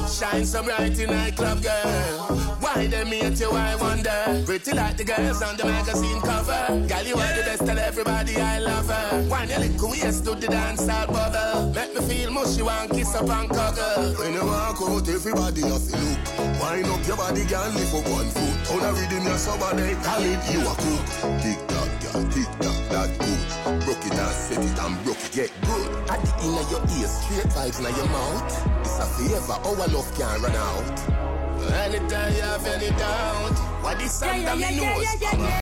Shine so bright in nightclub, girl. Why they hate you, I wonder. Pretty like the girls on the magazine cover. Girl, you are the best, tell everybody I love her. When you lick waist to the dance hall bubble. Make me feel mushy, one kiss up and cuddle. When you walk out, everybody has to look. Wind up your body, girl, lift up one foot. On a rhythm, you're somebody, call it, you a cook. Tick tock, girl, tick tock, that good. Broke it and set it and broke it, get good. At the end of your ear, straight vibes in your mouth. It's a favor, our love can't run out. Anytime you have any doubt, what this song that me knows.